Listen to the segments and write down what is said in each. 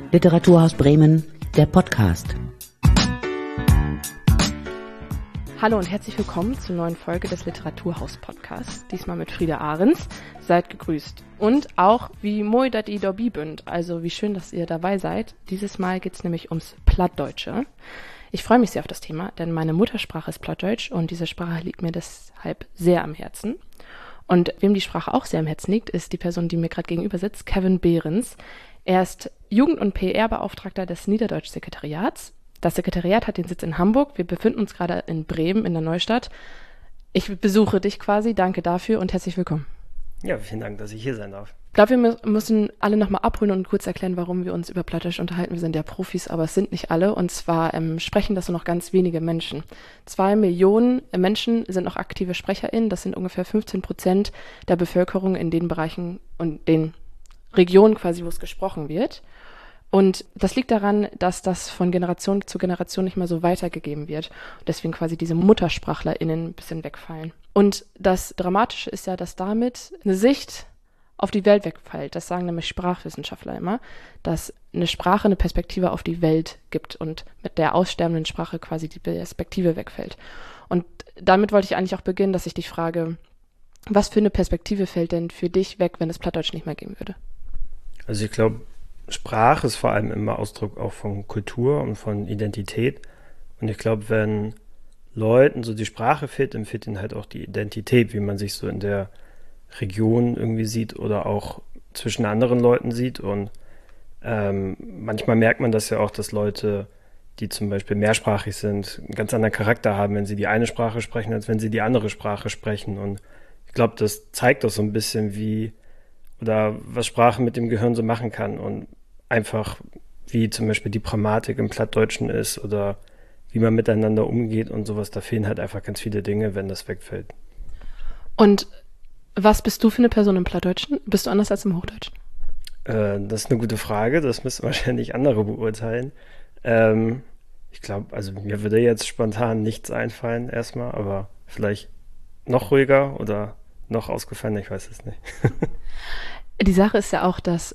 Literaturhaus Bremen, der Podcast. Hallo und herzlich willkommen zur neuen Folge des Literaturhaus-Podcasts. Diesmal mit Frieda Ahrens. Seid gegrüßt. Und auch wie moi dat i dobi bünd, also wie schön, dass ihr dabei seid. Dieses Mal geht es nämlich ums Plattdeutsche. Ich freue mich sehr auf das Thema, denn meine Muttersprache ist Plattdeutsch und diese Sprache liegt mir deshalb sehr am Herzen. Und wem die Sprache auch sehr am Herzen liegt, ist die Person, die mir gerade gegenüber sitzt, Kevin Behrens. Er ist Jugend- und PR-Beauftragter des Niederdeutsch-Sekretariats. Das Sekretariat hat den Sitz in Hamburg. Wir befinden uns gerade in Bremen, in der Neustadt. Ich besuche dich quasi. Danke dafür und herzlich willkommen. Ja, vielen Dank, dass ich hier sein darf. Ich glaube, wir müssen alle nochmal abholen und kurz erklären, warum wir uns über Plattdeutsch unterhalten. Wir sind ja Profis, aber es sind nicht alle. Und zwar sprechen das nur noch ganz wenige Menschen. 2 Millionen Menschen sind noch aktive SprecherInnen. Das sind ungefähr 15% der Bevölkerung in den Bereichen und den Regionen quasi, wo es gesprochen wird. Und das liegt daran, dass das von Generation zu Generation nicht mehr so weitergegeben wird. Und deswegen quasi diese MuttersprachlerInnen ein bisschen wegfallen. Und das Dramatische ist ja, dass damit eine Sicht auf die Welt wegfällt. Das sagen nämlich Sprachwissenschaftler immer, dass eine Sprache eine Perspektive auf die Welt gibt und mit der aussterbenden Sprache quasi die Perspektive wegfällt. Und damit wollte ich eigentlich auch beginnen, dass ich dich frage, was für eine Perspektive fällt denn für dich weg, wenn es Plattdeutsch nicht mehr geben würde? Also ich glaube, Sprache ist vor allem immer Ausdruck auch von Kultur und von Identität. Und ich glaube, wenn Leuten so die Sprache fehlt, dann fehlt ihnen halt auch die Identität, wie man sich so in der Region irgendwie sieht oder auch zwischen anderen Leuten sieht. Und manchmal merkt man das ja auch, dass Leute, die zum Beispiel mehrsprachig sind, einen ganz anderen Charakter haben, wenn sie die eine Sprache sprechen, als wenn sie die andere Sprache sprechen. Und ich glaube, das zeigt auch so ein bisschen, wie oder was Sprache mit dem Gehirn so machen kann und einfach wie zum Beispiel die Grammatik im Plattdeutschen ist oder wie man miteinander umgeht und sowas. Da fehlen halt einfach ganz viele Dinge, wenn das wegfällt. Und was bist du für eine Person im Plattdeutschen? Bist du anders als im Hochdeutschen? Das ist eine gute Frage. Das müssen wahrscheinlich andere beurteilen. Ich glaube, also mir würde jetzt spontan nichts einfallen erstmal, aber vielleicht noch ruhiger oder noch ausgefallener, ich weiß es nicht. Die Sache ist ja auch, dass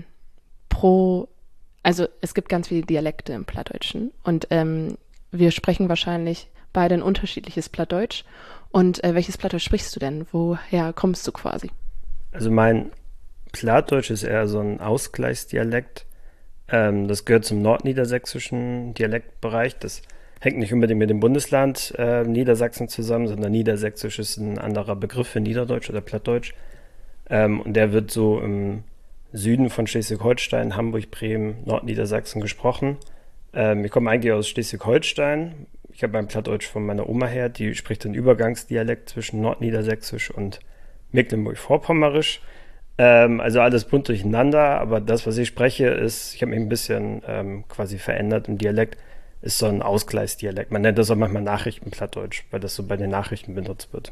also es gibt ganz viele Dialekte im Plattdeutschen und wir sprechen wahrscheinlich beide ein unterschiedliches Plattdeutsch. Und welches Plattdeutsch sprichst du denn? Woher kommst du quasi? Also mein Plattdeutsch ist eher so ein Ausgleichsdialekt. Das gehört zum nordniedersächsischen Dialektbereich. Das hängt nicht unbedingt mit dem Bundesland Niedersachsen zusammen, sondern Niedersächsisch ist ein anderer Begriff für Niederdeutsch oder Plattdeutsch. Und der wird so im Süden von Schleswig-Holstein, Hamburg, Bremen, Nordniedersachsen gesprochen. Ich komme eigentlich aus Schleswig-Holstein. Ich habe mein Plattdeutsch von meiner Oma her, die spricht einen Übergangsdialekt zwischen Nordniedersächsisch und Mecklenburg-Vorpommerisch. Also alles bunt durcheinander, aber das, was ich spreche, ich habe mich ein bisschen quasi verändert im Dialekt, ist so ein Ausgleichsdialekt. Man nennt das auch manchmal Nachrichtenplattdeutsch, weil das so bei den Nachrichten benutzt wird.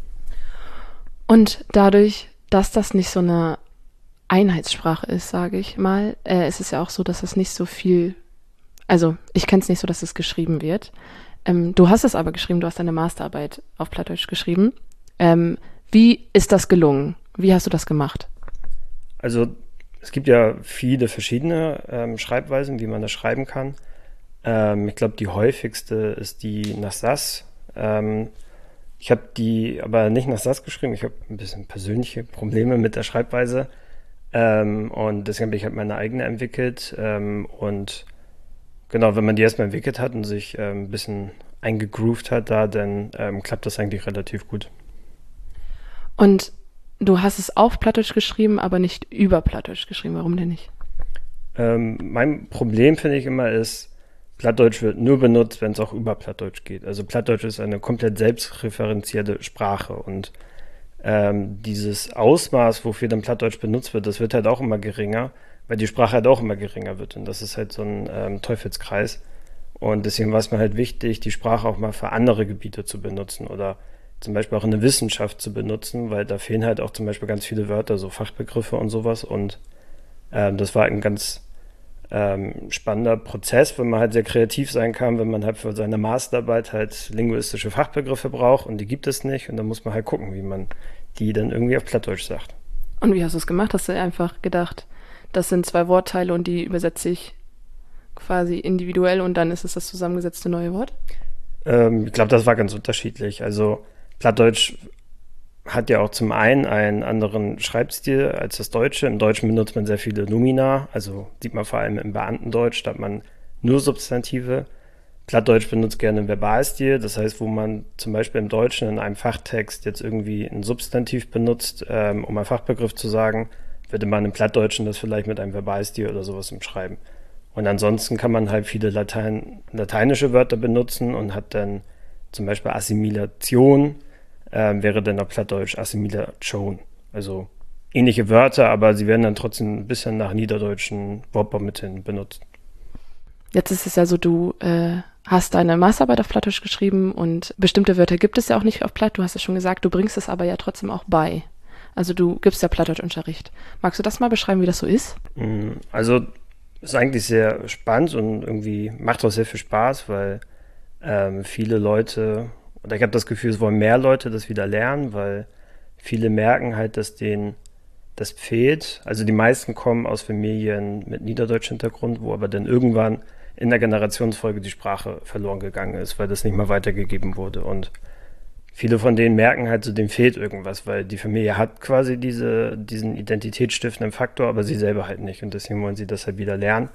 Und dadurch, dass das nicht so eine Einheitssprache ist, sage ich mal, ist es ja auch so, dass es nicht so viel, also ich kenne es nicht so, dass es geschrieben wird. Du hast es aber geschrieben, du hast deine Masterarbeit auf Plattdeutsch geschrieben. Wie ist das gelungen? Wie hast du das gemacht? Also es gibt ja viele verschiedene Schreibweisen, wie man das schreiben kann. Ich glaube, die häufigste ist die nach Sass. Ich habe die aber nicht nach Sass geschrieben. Ich habe ein bisschen persönliche Probleme mit der Schreibweise. Und deswegen habe ich halt meine eigene entwickelt. Und genau, wenn man die erstmal entwickelt hat und sich ein bisschen eingegroovt hat dann klappt das eigentlich relativ gut. Und du hast es auf Plattdeutsch geschrieben, aber nicht über Plattdeutsch geschrieben. Warum denn nicht? Mein Problem, finde ich immer, ist, Plattdeutsch wird nur benutzt, wenn es auch über Plattdeutsch geht. Also Plattdeutsch ist eine komplett selbstreferenzierte Sprache und dieses Ausmaß, wofür dann Plattdeutsch benutzt wird, das wird halt auch immer geringer, weil die Sprache halt auch immer geringer wird und das ist halt so ein Teufelskreis. Und deswegen war es mir halt wichtig, die Sprache auch mal für andere Gebiete zu benutzen oder zum Beispiel auch in der Wissenschaft zu benutzen, weil da fehlen halt auch zum Beispiel ganz viele Wörter, so Fachbegriffe und sowas und das war ein ganz spannender Prozess, wenn man halt sehr kreativ sein kann, wenn man halt für seine Masterarbeit halt linguistische Fachbegriffe braucht und die gibt es nicht und dann muss man halt gucken, wie man die dann irgendwie auf Plattdeutsch sagt. Und wie hast du es gemacht? Hast du einfach gedacht, das sind 2 Wortteile und die übersetze ich quasi individuell und dann ist es das zusammengesetzte neue Wort? Ich glaube, das war ganz unterschiedlich. Also Plattdeutsch hat ja auch zum einen anderen Schreibstil als das Deutsche. Im Deutschen benutzt man sehr viele Nomina, also sieht man vor allem im Beamtendeutsch, da hat man nur Substantive. Plattdeutsch benutzt gerne einen Verbalstil, das heißt, wo man zum Beispiel im Deutschen in einem Fachtext jetzt irgendwie ein Substantiv benutzt, um einen Fachbegriff zu sagen, würde man im Plattdeutschen das vielleicht mit einem Verbalstil oder sowas umschreiben. Und ansonsten kann man halt viele lateinische Wörter benutzen und hat dann zum Beispiel Assimilation, wäre dann auf Plattdeutsch Assimilation. Also ähnliche Wörter, aber sie werden dann trotzdem ein bisschen nach niederdeutschen Wortbaumitteln benutzt. Jetzt ist es ja so, du hast deine Masterarbeit auf Plattdeutsch geschrieben und bestimmte Wörter gibt es ja auch nicht auf Platt. Du hast es schon gesagt, du bringst es aber ja trotzdem auch bei. Also du gibst ja Plattdeutschunterricht. Magst du das mal beschreiben, wie das so ist? Also ist eigentlich sehr spannend und irgendwie macht auch sehr viel Spaß, weil viele Leute, oder ich habe das Gefühl, es wollen mehr Leute das wieder lernen, weil viele merken halt, dass denen das fehlt. Also die meisten kommen aus Familien mit niederdeutschem Hintergrund, wo aber dann irgendwann in der Generationsfolge die Sprache verloren gegangen ist, weil das nicht mehr weitergegeben wurde. Und viele von denen merken halt, so denen fehlt irgendwas, weil die Familie hat quasi diesen identitätsstiftenden Faktor, aber sie selber halt nicht. Und deswegen wollen sie das halt wieder lernen.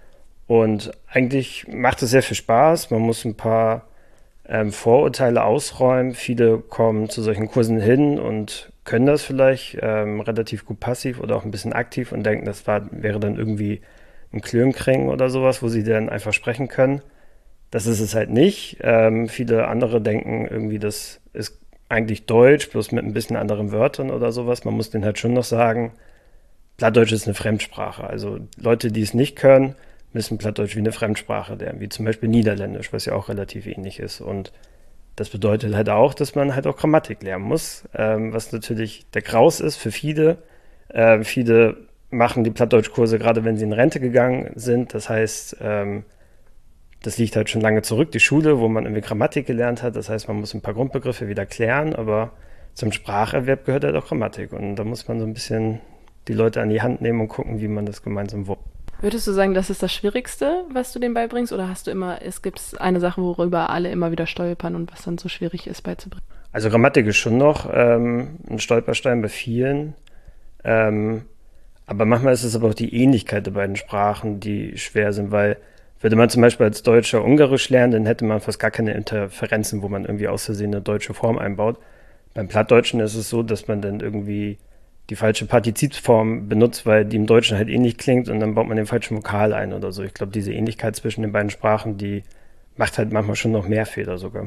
Und eigentlich macht es sehr viel Spaß. Man muss ein paar Vorurteile ausräumen. Viele kommen zu solchen Kursen hin und können das vielleicht relativ gut passiv oder auch ein bisschen aktiv und denken, das wäre dann irgendwie ein Klönkring oder sowas, wo sie dann einfach sprechen können. Das ist es halt nicht. Viele andere denken irgendwie, das ist eigentlich Deutsch, bloß mit ein bisschen anderen Wörtern oder sowas. Man muss denen halt schon noch sagen, Plattdeutsch ist eine Fremdsprache. Also Leute, die es nicht können, müssen Plattdeutsch wie eine Fremdsprache lernen, wie zum Beispiel Niederländisch, was ja auch relativ ähnlich ist. Und das bedeutet halt auch, dass man halt auch Grammatik lernen muss, was natürlich der Graus ist für viele. Viele machen die Plattdeutschkurse, gerade wenn sie in Rente gegangen sind. Das heißt, das liegt halt schon lange zurück, die Schule, wo man irgendwie Grammatik gelernt hat. Das heißt, man muss ein paar Grundbegriffe wieder klären, aber zum Spracherwerb gehört halt auch Grammatik. Und da muss man so ein bisschen die Leute an die Hand nehmen und gucken, wie man das gemeinsam wuppt. Würdest du sagen, das ist das Schwierigste, was du denen beibringst? Oder hast du es gibt eine Sache, worüber alle immer wieder stolpern und was dann so schwierig ist beizubringen? Also Grammatik ist schon noch ein Stolperstein bei vielen. Aber manchmal ist es aber auch die Ähnlichkeit der beiden Sprachen, die schwer sind, weil würde man zum Beispiel als Deutscher Ungarisch lernen, dann hätte man fast gar keine Interferenzen, wo man irgendwie aus Versehen eine deutsche Form einbaut. Beim Plattdeutschen ist es so, dass man dann irgendwie die falsche Partizipsform benutzt, weil die im Deutschen halt ähnlich klingt und dann baut man den falschen Vokal ein oder so. Ich glaube, diese Ähnlichkeit zwischen den beiden Sprachen, die macht halt manchmal schon noch mehr Fehler sogar.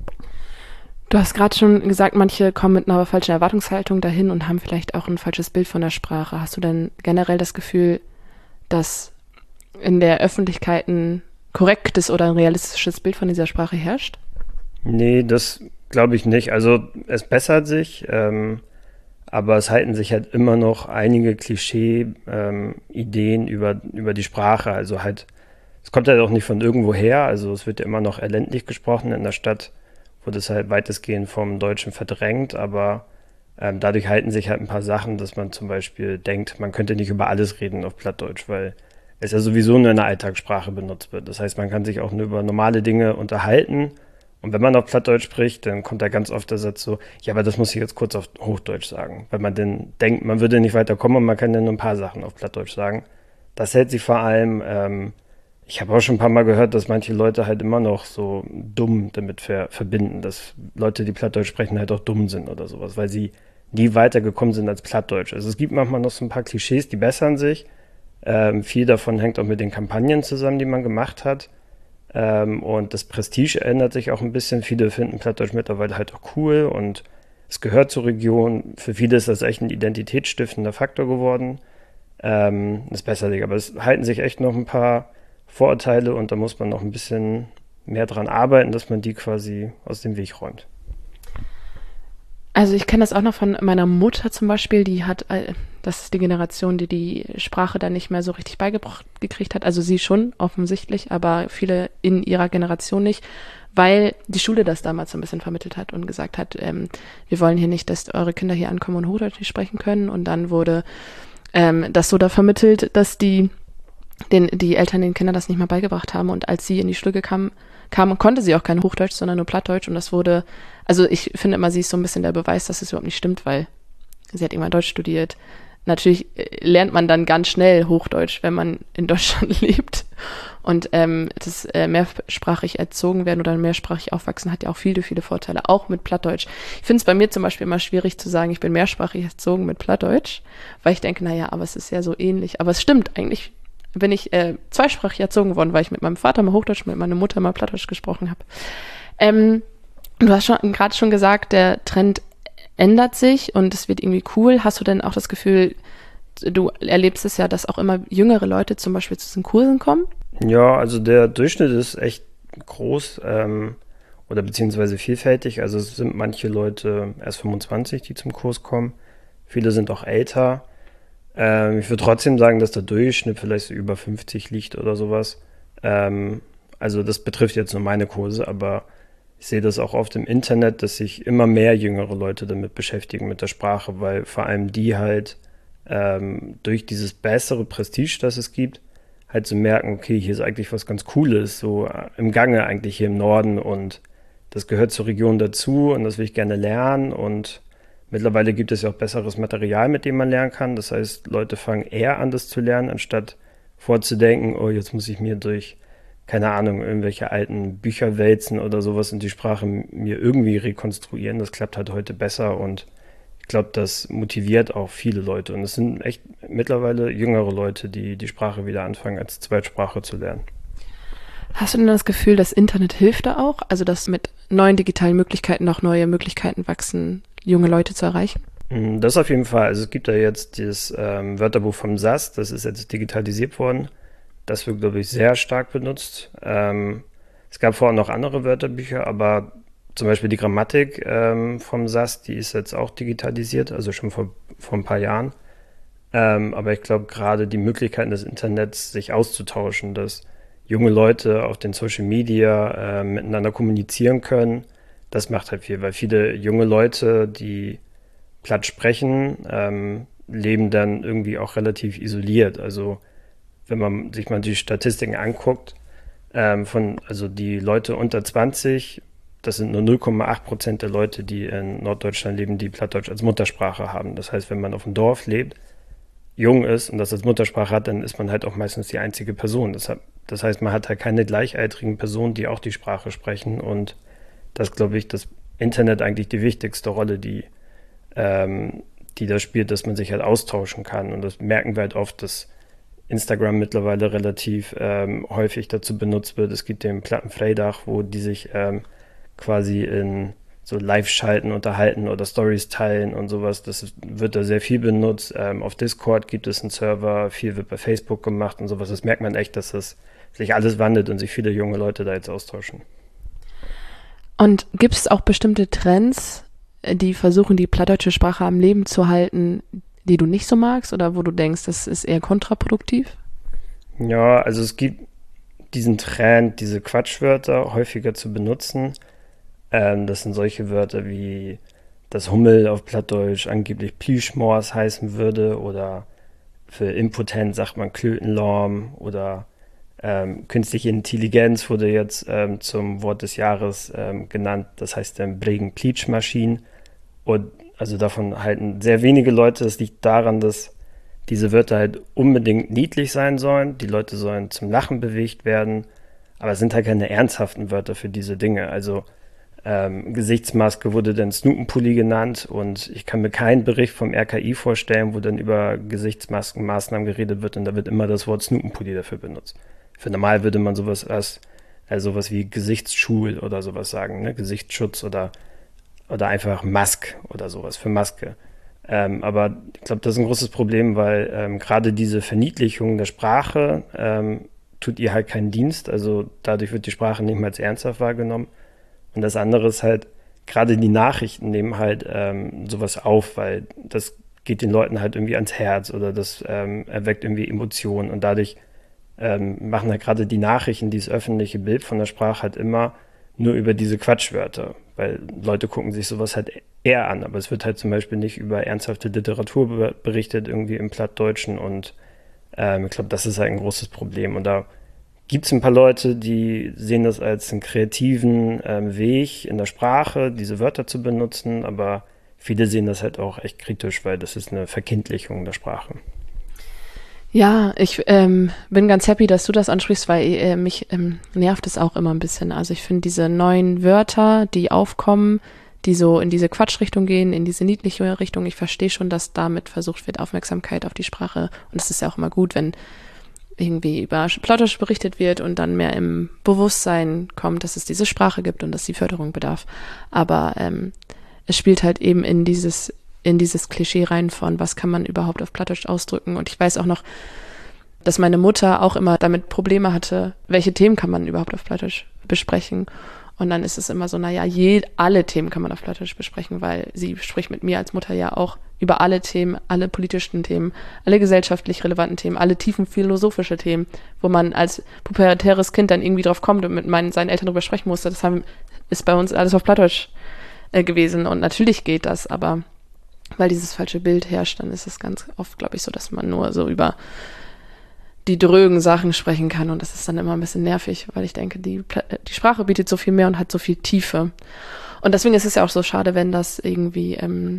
Du hast gerade schon gesagt, manche kommen mit einer falschen Erwartungshaltung dahin und haben vielleicht auch ein falsches Bild von der Sprache. Hast du denn generell das Gefühl, dass in der Öffentlichkeit ein korrektes oder ein realistisches Bild von dieser Sprache herrscht? Nee, das glaube ich nicht. Also es bessert sich, aber es halten sich halt immer noch einige Klischee-Ideen über die Sprache. Also halt, es kommt halt auch nicht von irgendwo her. Also es wird ja immer noch ländlich gesprochen. In der Stadt wurde es halt weitestgehend vom Deutschen verdrängt, aber dadurch halten sich halt ein paar Sachen, dass man zum Beispiel denkt, man könnte nicht über alles reden auf Plattdeutsch, weil es ja sowieso nur in der Alltagssprache benutzt wird. Das heißt, man kann sich auch nur über normale Dinge unterhalten. Und wenn man auf Plattdeutsch spricht, dann kommt da ganz oft der Satz so, ja, aber das muss ich jetzt kurz auf Hochdeutsch sagen. Weil man dann denkt, man würde nicht weiterkommen und man kann dann nur ein paar Sachen auf Plattdeutsch sagen. Das hält sich vor allem, ich habe auch schon ein paar Mal gehört, dass manche Leute halt immer noch so dumm damit verbinden, dass Leute, die Plattdeutsch sprechen, halt auch dumm sind oder sowas, weil sie nie weitergekommen sind als Plattdeutsch. Also es gibt manchmal noch so ein paar Klischees, die bessern sich. Viel davon hängt auch mit den Kampagnen zusammen, die man gemacht hat. Und das Prestige ändert sich auch ein bisschen. Viele finden Plattdeutsch mittlerweile halt auch cool und es gehört zur Region. Für viele ist das echt ein identitätsstiftender Faktor geworden. Das ist besser, aber es halten sich echt noch ein paar Vorurteile und da muss man noch ein bisschen mehr dran arbeiten, dass man die quasi aus dem Weg räumt. Also ich kenne das auch noch von meiner Mutter zum Beispiel, die hat, das ist die Generation, die die Sprache dann nicht mehr so richtig beigebracht gekriegt hat. Also sie schon offensichtlich, aber viele in ihrer Generation nicht, weil die Schule das damals so ein bisschen vermittelt hat und gesagt hat, wir wollen hier nicht, dass eure Kinder hier ankommen und Hochdeutsch nicht sprechen können. Und dann wurde das so da vermittelt, dass die Eltern den Kindern das nicht mal beigebracht haben. Und als sie in die Schule kam, konnte sie auch kein Hochdeutsch, sondern nur Plattdeutsch. Und das wurde, also ich finde immer, sie ist so ein bisschen der Beweis, dass es überhaupt nicht stimmt, weil sie hat irgendwann Deutsch studiert. Natürlich lernt man dann ganz schnell Hochdeutsch, wenn man in Deutschland lebt. Und das mehrsprachig erzogen werden oder mehrsprachig aufwachsen hat ja auch viele, viele Vorteile, auch mit Plattdeutsch. Ich finde es bei mir zum Beispiel immer schwierig zu sagen, ich bin mehrsprachig erzogen mit Plattdeutsch, weil ich denke, naja, aber es ist ja so ähnlich. Aber es stimmt, eigentlich bin ich zweisprachig erzogen worden, weil ich mit meinem Vater mal Hochdeutsch, mit meiner Mutter mal Plattdeutsch gesprochen habe. Du hast gerade schon gesagt, der Trend ändert sich und es wird irgendwie cool. Hast du denn auch das Gefühl, du erlebst es ja, dass auch immer jüngere Leute zum Beispiel zu diesen Kursen kommen? Ja, also der Durchschnitt ist echt groß oder beziehungsweise vielfältig. Also es sind manche Leute erst 25, die zum Kurs kommen. Viele sind auch älter. Ich würde trotzdem sagen, dass der Durchschnitt vielleicht so über 50 liegt oder sowas. Also das betrifft jetzt nur meine Kurse, aber ich sehe das auch oft im Internet, dass sich immer mehr jüngere Leute damit beschäftigen mit der Sprache, weil vor allem die halt durch dieses bessere Prestige, das es gibt, halt so merken, okay, hier ist eigentlich was ganz Cooles, so im Gange eigentlich hier im Norden und das gehört zur Region dazu und das will ich gerne lernen und mittlerweile gibt es ja auch besseres Material, mit dem man lernen kann. Das heißt, Leute fangen eher an, das zu lernen, anstatt vorzudenken, oh, jetzt muss ich mir durch, keine Ahnung, irgendwelche alten Bücher wälzen oder sowas und die Sprache mir irgendwie rekonstruieren. Das klappt halt heute besser und ich glaube, das motiviert auch viele Leute. Und es sind echt mittlerweile jüngere Leute, die die Sprache wieder anfangen, als Zweitsprache zu lernen. Hast du denn das Gefühl, das Internet hilft da auch? Also, dass mit neuen digitalen Möglichkeiten auch neue Möglichkeiten wachsen, junge Leute zu erreichen? Das auf jeden Fall. Also es gibt da jetzt das Wörterbuch vom SAS, das ist jetzt digitalisiert worden. Das wird, glaube ich, sehr stark benutzt. Es gab vorher noch andere Wörterbücher, aber zum Beispiel die Grammatik vom SAS, die ist jetzt auch digitalisiert, also schon vor ein paar Jahren. Aber ich glaube, gerade die Möglichkeiten des Internets, sich auszutauschen, dass junge Leute auf den Social Media miteinander kommunizieren können, das macht halt viel, weil viele junge Leute, die platt sprechen, leben dann irgendwie auch relativ isoliert. Also wenn man sich mal die Statistiken anguckt, also die Leute unter 20, das sind nur 0,8% der Leute, die in Norddeutschland leben, die Plattdeutsch als Muttersprache haben. Das heißt, wenn man auf dem Dorf lebt, jung ist und das als Muttersprache hat, dann ist man halt auch meistens die einzige Person. Das heißt, man hat halt keine gleichaltrigen Personen, die auch die Sprache sprechen. Und das, glaube ich, das Internet eigentlich die wichtigste Rolle, die da spielt, dass man sich halt austauschen kann. Und das merken wir halt oft, dass Instagram mittlerweile relativ häufig dazu benutzt wird. Es gibt den Plattenfreitag, wo die sich quasi in so Live-Schalten unterhalten oder Stories teilen und sowas. Das wird da sehr viel benutzt. Auf Discord gibt es einen Server, viel wird bei Facebook gemacht und sowas. Das merkt man echt, dass das sich alles wandelt und sich viele junge Leute da jetzt austauschen. Und gibt es auch bestimmte Trends, die versuchen, die plattdeutsche Sprache am Leben zu halten, die du nicht so magst oder wo du denkst, das ist eher kontraproduktiv? Ja, also es gibt diesen Trend, diese Quatschwörter häufiger zu benutzen. Das sind solche Wörter wie das Hummel auf Plattdeutsch angeblich Plüschmors heißen würde oder für impotent sagt man Klötenlorm oder künstliche Intelligenz wurde jetzt zum Wort des Jahres genannt. Das heißt Bregen Pleatschmaschinen. Und also davon halten sehr wenige Leute. Das liegt daran, dass diese Wörter halt unbedingt niedlich sein sollen. Die Leute sollen zum Lachen bewegt werden. Aber es sind halt keine ernsthaften Wörter für diese Dinge. Also Gesichtsmaske wurde dann Snootenpulli genannt und ich kann mir keinen Bericht vom RKI vorstellen, wo dann über Gesichtsmaskenmaßnahmen geredet wird und da wird immer das Wort Snootenpulli dafür benutzt. Für normal würde man sowas sowas wie Gesichtsschul oder sowas sagen, ne? Gesichtsschutz oder einfach Mask oder sowas für Maske. Aber ich glaube, das ist ein großes Problem, weil gerade diese Verniedlichung der Sprache tut ihr halt keinen Dienst. Also dadurch wird die Sprache nicht mehr als ernsthaft wahrgenommen. Und das andere ist halt, gerade die Nachrichten nehmen halt sowas auf, weil das geht den Leuten halt irgendwie ans Herz oder das erweckt irgendwie Emotionen und dadurch machen halt gerade die Nachrichten, dieses öffentliche Bild von der Sprache halt immer nur über diese Quatschwörter. weil Leute gucken sich sowas halt eher an, aber es wird halt zum Beispiel nicht über ernsthafte Literatur berichtet, irgendwie im Plattdeutschen und ich glaube, das ist halt ein großes Problem und da gibt es ein paar Leute, die sehen das als einen kreativen Weg in der Sprache, diese Wörter zu benutzen, aber viele sehen das halt auch echt kritisch, weil das ist eine Verkindlichung der Sprache. Ja, ich bin ganz happy, dass du das ansprichst, weil mich nervt es auch immer ein bisschen. Also ich finde diese neuen Wörter, die aufkommen, die so in diese Quatschrichtung gehen, in diese niedliche Richtung, ich verstehe schon, dass damit versucht wird, Aufmerksamkeit auf die Sprache, und es ist ja auch immer gut, wenn irgendwie über Plattdeutsch berichtet wird und dann mehr im Bewusstsein kommt, dass es diese Sprache gibt und dass die Förderung bedarf. Aber es spielt halt eben in dieses Klischee rein von, was kann man überhaupt auf Plattdeutsch ausdrücken. Und ich weiß auch noch, dass meine Mutter auch immer damit Probleme hatte, welche Themen kann man überhaupt auf Plattdeutsch besprechen. Und dann ist es immer so, alle Themen kann man auf Plattdeutsch besprechen, weil sie spricht mit mir als Mutter ja auch über alle Themen, alle politischen Themen, alle gesellschaftlich relevanten Themen, alle tiefen philosophische Themen, wo man als pubertäres Kind dann irgendwie drauf kommt und mit seinen Eltern darüber sprechen musste. Ist bei uns alles auf Plattdeutsch gewesen. Und natürlich geht das, aber weil dieses falsche Bild herrscht, dann ist es ganz oft, glaube ich, so, dass man nur so über die drögen Sachen sprechen kann und das ist dann immer ein bisschen nervig, weil ich denke, die Sprache bietet so viel mehr und hat so viel Tiefe. Und deswegen ist es ja auch so schade, wenn das irgendwie,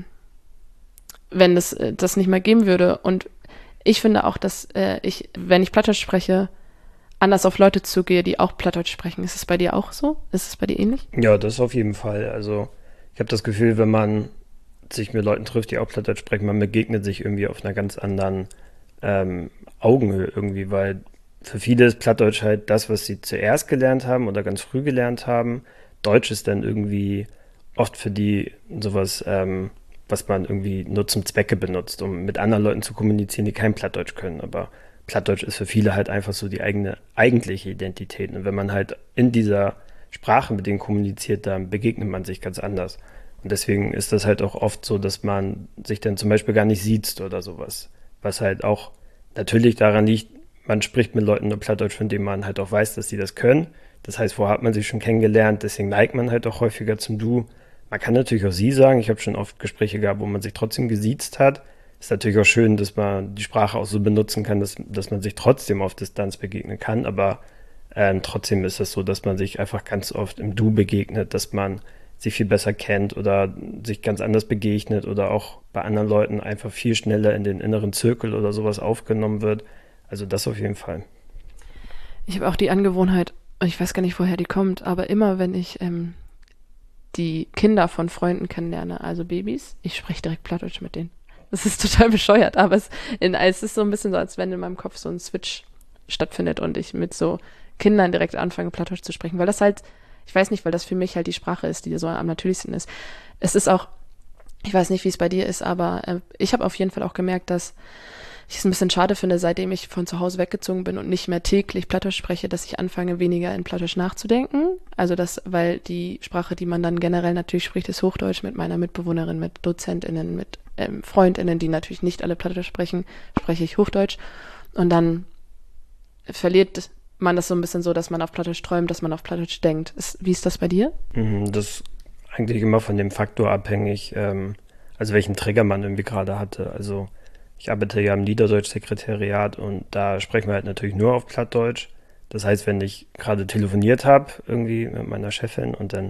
wenn es das nicht mehr geben würde. Und ich finde auch, dass wenn ich Plattdeutsch spreche, anders auf Leute zugehe, die auch Plattdeutsch sprechen. Ist es bei dir auch so? Ist es bei dir ähnlich? Ja, das auf jeden Fall. Also ich habe das Gefühl, wenn man sich mit Leuten trifft, die auch Plattdeutsch sprechen, man begegnet sich irgendwie auf einer ganz anderen Augenhöhe irgendwie, weil für viele ist Plattdeutsch halt das, was sie zuerst gelernt haben oder ganz früh gelernt haben. Deutsch ist dann irgendwie oft für die sowas, was man irgendwie nur zum Zwecke benutzt, um mit anderen Leuten zu kommunizieren, die kein Plattdeutsch können. Aber Plattdeutsch ist für viele halt einfach so die eigentliche Identität. Und wenn man halt in dieser Sprache mit denen kommuniziert, dann begegnet man sich ganz anders. Und deswegen ist das halt auch oft so, dass man sich dann zum Beispiel gar nicht siezt oder sowas. Was halt auch natürlich daran liegt, man spricht mit Leuten nur Plattdeutsch, von denen man halt auch weiß, dass sie das können. Das heißt, vorher hat man sich schon kennengelernt, deswegen neigt man halt auch häufiger zum Du. Man kann natürlich auch Sie sagen. Ich habe schon oft Gespräche gehabt, wo man sich trotzdem gesiezt hat. Ist natürlich auch schön, dass man die Sprache auch so benutzen kann, dass man sich trotzdem auf Distanz begegnen kann. Aber trotzdem ist es so, dass man sich einfach ganz oft im Du begegnet, dass man sich viel besser kennt oder sich ganz anders begegnet oder auch bei anderen Leuten einfach viel schneller in den inneren Zirkel oder sowas aufgenommen wird. Also das auf jeden Fall. Ich habe auch die Angewohnheit, ich weiß gar nicht, woher die kommt, aber immer, wenn ich die Kinder von Freunden kennenlerne, also Babys, ich spreche direkt Plattdeutsch mit denen. Das ist total bescheuert, aber es ist so ein bisschen so, als wenn in meinem Kopf so ein Switch stattfindet und ich mit so Kindern direkt anfange, Plattdeutsch zu sprechen, weil das halt, ich weiß nicht, weil das für mich halt die Sprache ist, die so am natürlichsten ist. Es ist auch, ich weiß nicht, wie es bei dir ist, aber ich habe auf jeden Fall auch gemerkt, dass ich es ein bisschen schade finde, seitdem ich von zu Hause weggezogen bin und nicht mehr täglich Plattdeutsch spreche, dass ich anfange, weniger in Plattdeutsch nachzudenken. Also weil die Sprache, die man dann generell natürlich spricht, ist Hochdeutsch mit meiner Mitbewohnerin, mit DozentInnen, mit FreundInnen, die natürlich nicht alle Plattdeutsch sprechen, spreche ich Hochdeutsch. Und dann verliert man das so ein bisschen so, dass man auf Plattdeutsch träumt, dass man auf Plattdeutsch denkt. Wie ist das bei dir? Das ist eigentlich immer von dem Faktor abhängig, also welchen Trigger man irgendwie gerade hatte. Also ich arbeite ja im Niederdeutsch-Sekretariat und da sprechen wir halt natürlich nur auf Plattdeutsch. Das heißt, wenn ich gerade telefoniert habe, irgendwie mit meiner Chefin und dann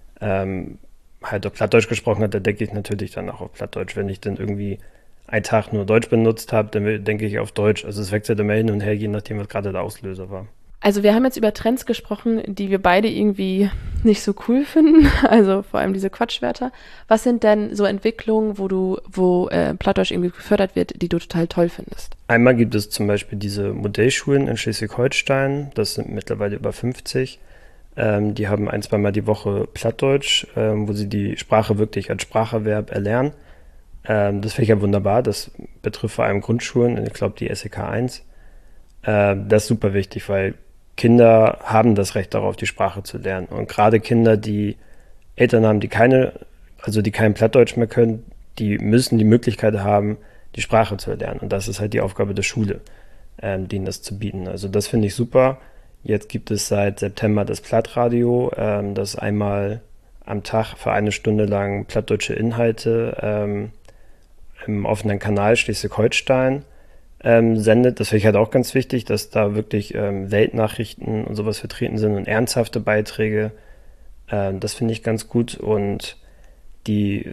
halt auf Plattdeutsch gesprochen hat, dann denke ich natürlich dann auch auf Plattdeutsch. Wenn ich dann irgendwie einen Tag nur Deutsch benutzt habe, dann denke ich auf Deutsch. Also es wechselt immer hin und her, je nachdem, was gerade der Auslöser war. Also wir haben jetzt über Trends gesprochen, die wir beide irgendwie nicht so cool finden, also vor allem diese Quatschwörter. Was sind denn so Entwicklungen, wo Plattdeutsch irgendwie gefördert wird, die du total toll findest? Einmal gibt es zum Beispiel diese Modellschulen in Schleswig-Holstein, das sind mittlerweile über 50. Die haben 1-2 Mal die Woche Plattdeutsch, wo sie die Sprache wirklich als Spracherwerb erlernen. Das finde ich ja wunderbar, das betrifft vor allem Grundschulen, ich glaube die SEK 1. Das ist super wichtig, weil Kinder haben das Recht darauf, die Sprache zu lernen. Und gerade Kinder, die Eltern haben, die kein Plattdeutsch mehr können, die müssen die Möglichkeit haben, die Sprache zu erlernen. Und das ist halt die Aufgabe der Schule, denen das zu bieten. Also das finde ich super. Jetzt gibt es seit September das Plattradio, das einmal am Tag für 1 Stunde lang plattdeutsche Inhalte im offenen Kanal Schleswig-Holstein sendet. Das finde ich halt auch ganz wichtig, dass da wirklich Weltnachrichten und sowas vertreten sind und ernsthafte Beiträge. Das finde ich ganz gut. Und die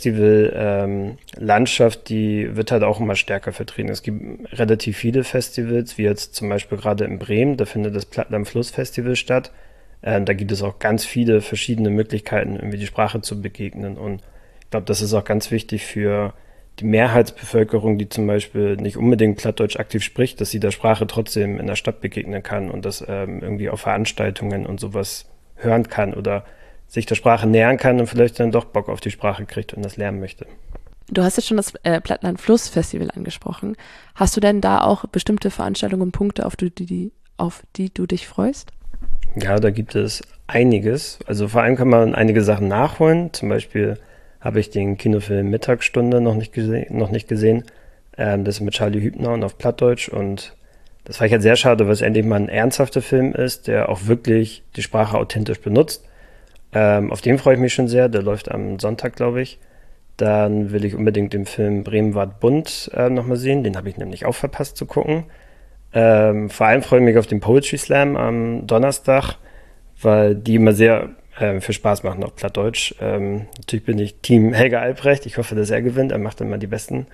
Festival-Landschaft, die wird halt auch immer stärker vertreten. Es gibt relativ viele Festivals, wie jetzt zum Beispiel gerade in Bremen, da findet das Plattland-Fluss-Festival statt. Da gibt es auch ganz viele verschiedene Möglichkeiten, irgendwie die Sprache zu begegnen. Und ich glaube, das ist auch ganz wichtig für die Mehrheitsbevölkerung, die zum Beispiel nicht unbedingt Plattdeutsch aktiv spricht, dass sie der Sprache trotzdem in der Stadt begegnen kann und das irgendwie auf Veranstaltungen und sowas hören kann oder sich der Sprache nähern kann und vielleicht dann doch Bock auf die Sprache kriegt und das lernen möchte. Du hast jetzt schon das Plattland-Fluss-Festival angesprochen. Hast du denn da auch bestimmte Veranstaltungen und Punkte, auf die du dich freust? Ja, da gibt es einiges. Also vor allem kann man einige Sachen nachholen. Zum Beispiel habe ich den Kinofilm Mittagsstunde noch nicht gesehen. Das ist mit Charlie Hübner und auf Plattdeutsch. Und das fand ich halt sehr schade, weil es endlich mal ein ernsthafter Film ist, der auch wirklich die Sprache authentisch benutzt. Auf den freue ich mich schon sehr. Der läuft am Sonntag, glaube ich. Dann will ich unbedingt den Film Bremen ward bunt nochmal sehen. Den habe ich nämlich auch verpasst zu gucken. Vor allem freue ich mich auf den Poetry Slam am Donnerstag, weil die immer sehr viel Spaß machen auf Plattdeutsch. Natürlich bin ich Team Helga Albrecht. Ich hoffe, dass er gewinnt. Er macht immer die Besten.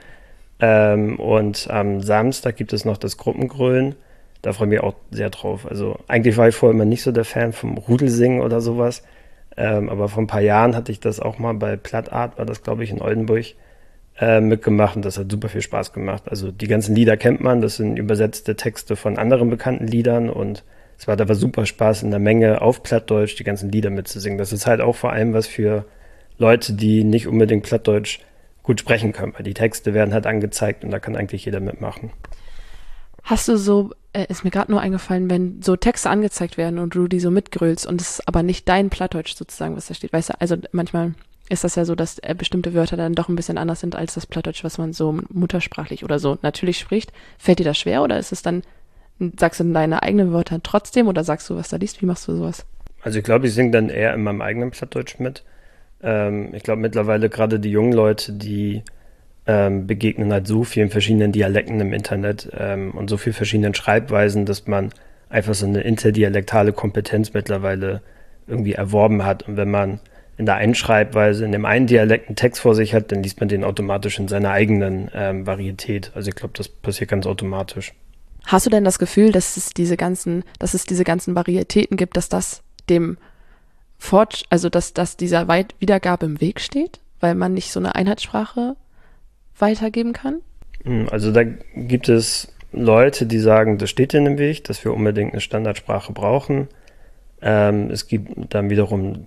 Und am Samstag gibt es noch das Gruppengrölen. Da freue ich mich auch sehr drauf. Also eigentlich war ich vorher immer nicht so der Fan vom Rudelsingen oder sowas. Aber vor ein paar Jahren hatte ich das auch mal bei Plattart, war das, glaube ich, in Oldenburg, mitgemacht und das hat super viel Spaß gemacht. Also die ganzen Lieder kennt man, das sind übersetzte Texte von anderen bekannten Liedern und es war aber super Spaß in der Menge auf Plattdeutsch die ganzen Lieder mitzusingen. Das ist halt auch vor allem was für Leute, die nicht unbedingt Plattdeutsch gut sprechen können, weil die Texte werden halt angezeigt und da kann eigentlich jeder mitmachen. Hast du so, ist mir gerade nur eingefallen, wenn so Texte angezeigt werden und du die so mitgrölst und es ist aber nicht dein Plattdeutsch sozusagen, was da steht, weißt du, also manchmal ist das ja so, dass bestimmte Wörter dann doch ein bisschen anders sind als das Plattdeutsch, was man so muttersprachlich oder so natürlich spricht. Fällt dir das schwer oder ist es dann, sagst du deine eigenen Wörter trotzdem oder sagst du, was da liest? Wie machst du sowas? Also ich glaube, ich singe dann eher in meinem eigenen Plattdeutsch mit. Ich glaube mittlerweile gerade die jungen Leute, die begegnen halt so vielen verschiedenen Dialekten im Internet und so vielen verschiedenen Schreibweisen, dass man einfach so eine interdialektale Kompetenz mittlerweile irgendwie erworben hat. Und wenn man in der einen Schreibweise, in dem einen Dialekt einen Text vor sich hat, dann liest man den automatisch in seiner eigenen Varietät. Also ich glaube, das passiert ganz automatisch. Hast du denn das Gefühl, dass es diese ganzen Varietäten gibt, dass das dem dass dieser Wiedergabe im Weg steht, weil man nicht so eine Einheitssprache weitergeben kann? Also da gibt es Leute, die sagen, das steht in dem Weg, dass wir unbedingt eine Standardsprache brauchen. Es gibt dann wiederum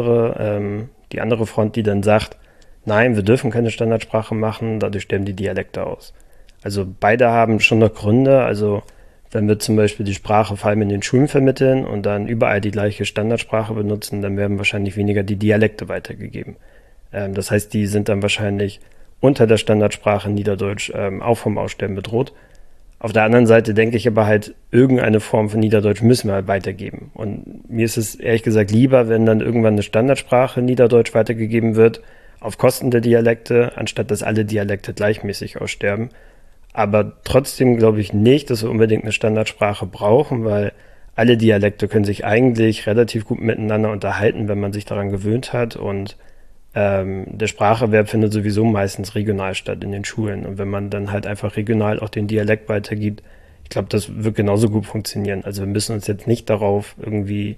die andere Front, die dann sagt, nein, wir dürfen keine Standardsprache machen, dadurch sterben die Dialekte aus. Also beide haben schon noch Gründe. Also wenn wir zum Beispiel die Sprache vor allem in den Schulen vermitteln und dann überall die gleiche Standardsprache benutzen, dann werden wahrscheinlich weniger die Dialekte weitergegeben. Das heißt, die sind dann wahrscheinlich unter der Standardsprache Niederdeutsch auch vom Aussterben bedroht. Auf der anderen Seite denke ich aber halt, irgendeine Form von Niederdeutsch müssen wir halt weitergeben. Und mir ist es ehrlich gesagt lieber, wenn dann irgendwann eine Standardsprache Niederdeutsch weitergegeben wird, auf Kosten der Dialekte, anstatt dass alle Dialekte gleichmäßig aussterben. Aber trotzdem glaube ich nicht, dass wir unbedingt eine Standardsprache brauchen, weil alle Dialekte können sich eigentlich relativ gut miteinander unterhalten, wenn man sich daran gewöhnt hat. Und der Spracherwerb findet sowieso meistens regional statt in den Schulen. Und wenn man dann halt einfach regional auch den Dialekt weitergibt, ich glaube, das wird genauso gut funktionieren. Also wir müssen uns jetzt nicht darauf irgendwie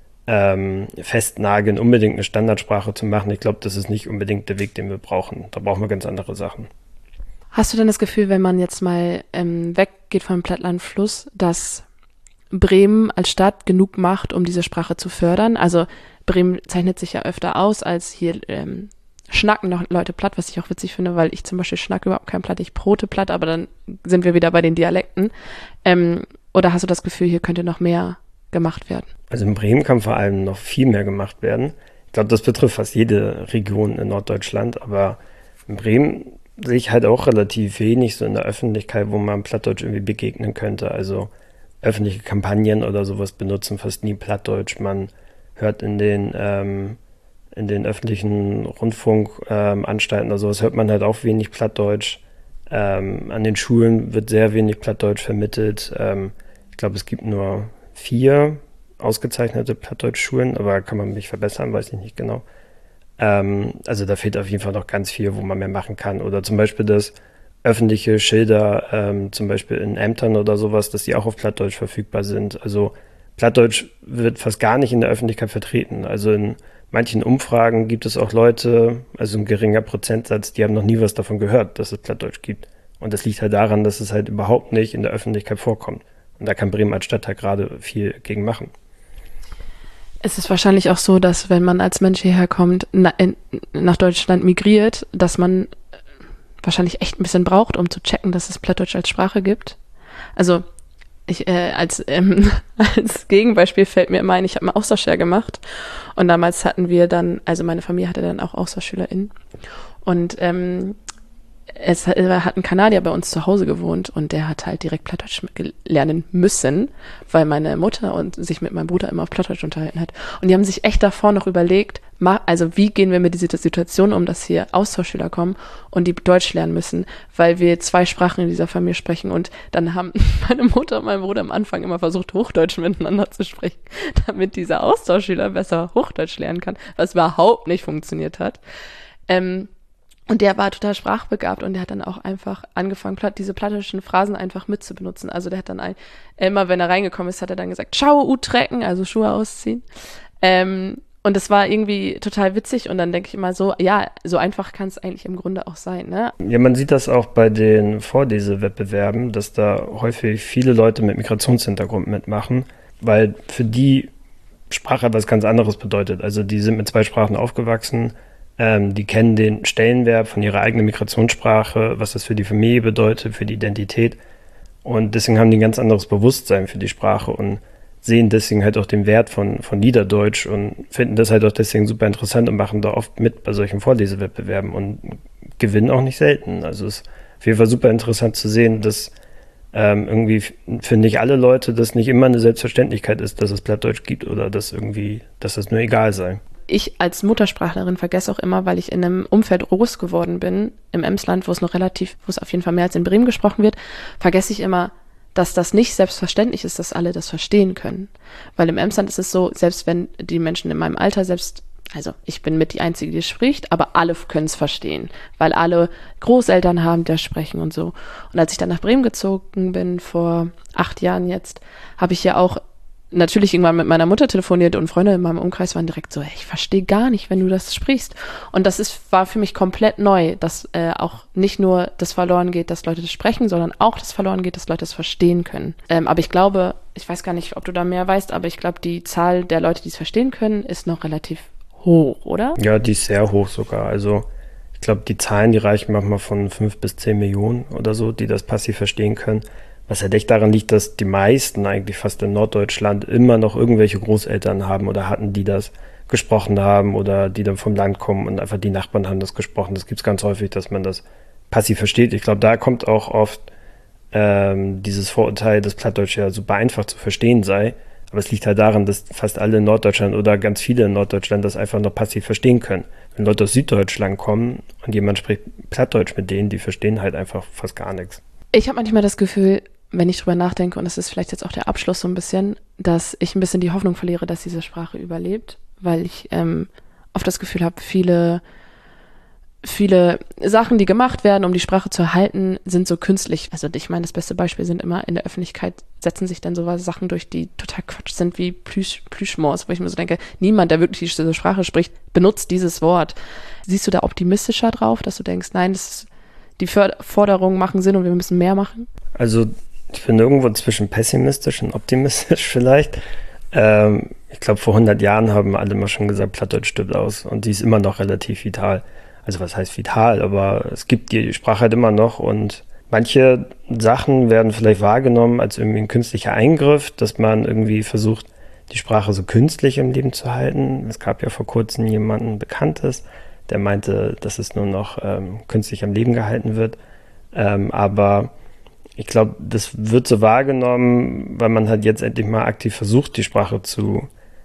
festnageln, unbedingt eine Standardsprache zu machen. Ich glaube, das ist nicht unbedingt der Weg, den wir brauchen. Da brauchen wir ganz andere Sachen. Hast du denn das Gefühl, wenn man jetzt mal weggeht vom Plattland-Fluss, dass Bremen als Stadt genug macht, um diese Sprache zu fördern? Also Bremen zeichnet sich ja öfter aus, als hier schnacken noch Leute platt, was ich auch witzig finde, weil ich zum Beispiel schnacke überhaupt kein Platt, ich brote platt, aber dann sind wir wieder bei den Dialekten. Oder hast du das Gefühl, hier könnte noch mehr gemacht werden? Also in Bremen kann vor allem noch viel mehr gemacht werden. Ich glaube, das betrifft fast jede Region in Norddeutschland, aber in Bremen sehe ich halt auch relativ wenig so in der Öffentlichkeit, wo man Plattdeutsch irgendwie begegnen könnte. Also öffentliche Kampagnen oder sowas benutzen fast nie Plattdeutsch. Man hört in den in den öffentlichen Rundfunkanstalten oder sowas hört man halt auch wenig Plattdeutsch. An den Schulen wird sehr wenig Plattdeutsch vermittelt. Ich glaube, es gibt nur 4 ausgezeichnete Plattdeutsch-Schulen, aber kann man mich verbessern, weiß ich nicht genau. Also da fehlt auf jeden Fall noch ganz viel, wo man mehr machen kann. Oder zum Beispiel, dass öffentliche Schilder, zum Beispiel in Ämtern oder sowas, dass die auch auf Plattdeutsch verfügbar sind. Also Plattdeutsch wird fast gar nicht in der Öffentlichkeit vertreten. Also in manchen Umfragen gibt es auch Leute, also ein geringer Prozentsatz, die haben noch nie was davon gehört, dass es Plattdeutsch gibt. Und das liegt halt daran, dass es halt überhaupt nicht in der Öffentlichkeit vorkommt. Und da kann Bremen als Stadtteil gerade viel gegen machen. Es ist wahrscheinlich auch so, dass wenn man als Mensch hierher kommt, nach Deutschland migriert, dass man wahrscheinlich echt ein bisschen braucht, um zu checken, dass es Plattdeutsch als Sprache gibt. Also als Gegenbeispiel fällt mir immer ein, ich habe einen Austauschjahr gemacht und damals hatten wir dann, also meine Familie hatte dann auch AustauschschülerInnen und es hat ein Kanadier bei uns zu Hause gewohnt und der hat halt direkt Plattdeutsch lernen müssen, weil meine Mutter und sich mit meinem Bruder immer auf Plattdeutsch unterhalten hat. Und die haben sich echt davor noch überlegt, also wie gehen wir mit dieser Situation um, dass hier Austauschschüler kommen und die Deutsch lernen müssen, weil wir 2 Sprachen in dieser Familie sprechen. Und dann haben meine Mutter und mein Bruder am Anfang immer versucht, Hochdeutsch miteinander zu sprechen, damit dieser Austauschschüler besser Hochdeutsch lernen kann, was überhaupt nicht funktioniert hat. Und der war total sprachbegabt und der hat dann auch einfach angefangen, diese plattdeutschen Phrasen einfach mitzubenutzen. Also der hat dann immer, wenn er reingekommen ist, hat er dann gesagt, Schau, Utrecken, also Schuhe ausziehen. Und das war irgendwie total witzig und dann denke ich immer so, ja, so einfach kann es eigentlich im Grunde auch sein, ne? Ja, man sieht das auch bei den Vorlesewettbewerben, dass da häufig viele Leute mit Migrationshintergrund mitmachen, weil für die Sprache etwas ganz anderes bedeutet. Also die sind mit 2 Sprachen aufgewachsen, die kennen den Stellenwert von ihrer eigenen Migrationssprache, was das für die Familie bedeutet, für die Identität. Und deswegen haben die ein ganz anderes Bewusstsein für die Sprache und sehen deswegen halt auch den Wert von Niederdeutsch und finden das halt auch deswegen super interessant und machen da oft mit bei solchen Vorlesewettbewerben und gewinnen auch nicht selten. Also es ist auf jeden Fall super interessant zu sehen, dass irgendwie für nicht alle Leute das nicht immer eine Selbstverständlichkeit ist, dass es Plattdeutsch gibt oder dass das nur egal sei. Ich als Muttersprachlerin vergesse auch immer, weil ich in einem Umfeld groß geworden bin, im Emsland, wo es auf jeden Fall mehr als in Bremen gesprochen wird, vergesse ich immer, dass das nicht selbstverständlich ist, dass alle das verstehen können. Weil im Emsland ist es so, selbst wenn die Menschen in meinem Alter also ich bin mit die Einzige, die spricht, aber alle können es verstehen, weil alle Großeltern haben, die das sprechen und so. Und als ich dann nach Bremen gezogen bin, vor 8 Jahren jetzt, habe ich ja auch natürlich irgendwann mit meiner Mutter telefoniert und Freunde in meinem Umkreis waren direkt so, hey, ich verstehe gar nicht, wenn du das sprichst. Und war für mich komplett neu, dass auch nicht nur das verloren geht, dass Leute das sprechen, sondern auch das verloren geht, dass Leute das verstehen können. Aber ich glaube, ich weiß gar nicht, ob du da mehr weißt, aber ich glaube, die Zahl der Leute, die es verstehen können, ist noch relativ hoch, oder? Ja, die ist sehr hoch sogar. Also ich glaube, die Zahlen, die reichen manchmal von 5 bis 10 Millionen oder so, die das passiv verstehen können. Was halt echt daran liegt, dass die meisten eigentlich fast in Norddeutschland immer noch irgendwelche Großeltern haben oder hatten, die das gesprochen haben oder die dann vom Land kommen und einfach die Nachbarn haben das gesprochen. Das gibt es ganz häufig, dass man das passiv versteht. Ich glaube, da kommt auch oft dieses Vorurteil, dass Plattdeutsch ja super einfach zu verstehen sei. Aber es liegt halt daran, dass fast alle in Norddeutschland oder ganz viele in Norddeutschland das einfach noch passiv verstehen können. Wenn Leute aus Süddeutschland kommen und jemand spricht Plattdeutsch mit denen, die verstehen halt einfach fast gar nichts. Ich habe manchmal das Gefühl, wenn ich drüber nachdenke, und das ist vielleicht jetzt auch der Abschluss so ein bisschen, dass ich ein bisschen die Hoffnung verliere, dass diese Sprache überlebt, weil ich oft das Gefühl habe, viele Sachen, die gemacht werden, um die Sprache zu erhalten, sind so künstlich. Also ich meine, das beste Beispiel sind immer in der Öffentlichkeit setzen sich dann so Sachen durch, die total Quatsch sind, wie Plüschmors, wo ich mir so denke, niemand, der wirklich diese Sprache spricht, benutzt dieses Wort. Siehst du da optimistischer drauf, dass du denkst, nein, die Forderungen machen Sinn und wir müssen mehr machen? Also ich bin irgendwo zwischen pessimistisch und optimistisch vielleicht. Ich glaube, vor 100 Jahren haben alle immer schon gesagt, Plattdeutsch stirbt aus und die ist immer noch relativ vital. Also was heißt vital, aber es gibt die Sprache halt immer noch und manche Sachen werden vielleicht wahrgenommen als irgendwie ein künstlicher Eingriff, dass man irgendwie versucht, die Sprache so künstlich im Leben zu halten. Es gab ja vor kurzem jemanden Bekanntes, der meinte, dass es nur noch künstlich am Leben gehalten wird. Aber ich glaube, das wird so wahrgenommen, weil man halt jetzt endlich mal aktiv versucht, die Sprache zu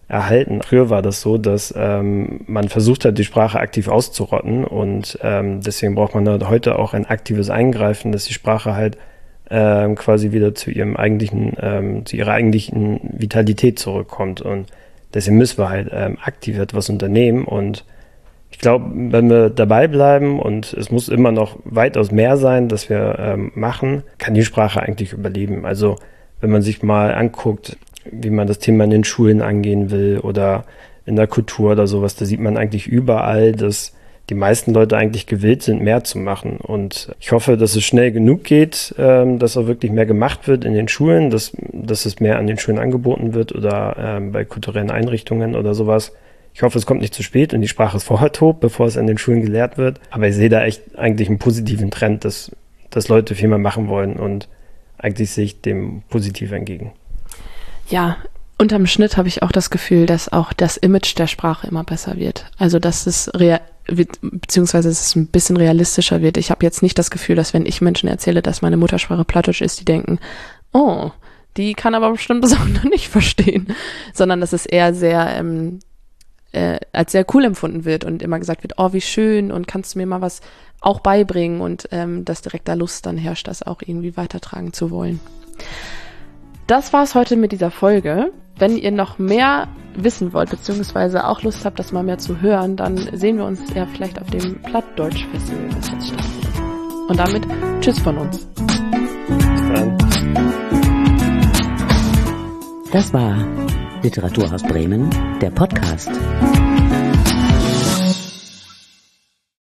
erhalten. Früher war das so, dass man versucht hat, die Sprache aktiv auszurotten und deswegen braucht man halt heute auch ein aktives Eingreifen, dass die Sprache halt quasi wieder zu ihrer eigentlichen Vitalität zurückkommt. Und deswegen müssen wir halt aktiv etwas unternehmen. Und ich glaube, wenn wir dabei bleiben, und es muss immer noch weitaus mehr sein, dass wir machen, kann die Sprache eigentlich überleben. Also wenn man sich mal anguckt, wie man das Thema in den Schulen angehen will oder in der Kultur oder sowas, da sieht man eigentlich überall, dass die meisten Leute eigentlich gewillt sind, mehr zu machen. Und ich hoffe, dass es schnell genug geht, dass auch wirklich mehr gemacht wird in den Schulen, dass es mehr an den Schulen angeboten wird oder bei kulturellen Einrichtungen oder sowas. Ich hoffe, es kommt nicht zu spät und die Sprache ist vorher tot, bevor es an den Schulen gelehrt wird. Aber ich sehe da echt eigentlich einen positiven Trend, dass Leute viel mehr machen wollen, und eigentlich sehe ich dem positiv entgegen. Ja, unterm Schnitt habe ich auch das Gefühl, dass auch das Image der Sprache immer besser wird. Also dass es beziehungsweise dass es ein bisschen realistischer wird. Ich habe jetzt nicht das Gefühl, dass wenn ich Menschen erzähle, dass meine Muttersprache Plattdeutsch ist, die denken, oh, die kann aber bestimmte Sachen noch nicht verstehen. Sondern dass es eher sehr als sehr cool empfunden wird und immer gesagt wird, oh, wie schön, und kannst du mir mal was auch beibringen, und dass direkt da Lust dann herrscht, das auch irgendwie weitertragen zu wollen. Das war's heute mit dieser Folge. Wenn ihr noch mehr wissen wollt, beziehungsweise auch Lust habt, das mal mehr zu hören, dann sehen wir uns ja vielleicht auf dem Plattdeutsch-Festival, das jetzt stattfindet. Und damit tschüss von uns. Bis dann. Das war Literaturhaus Bremen, der Podcast.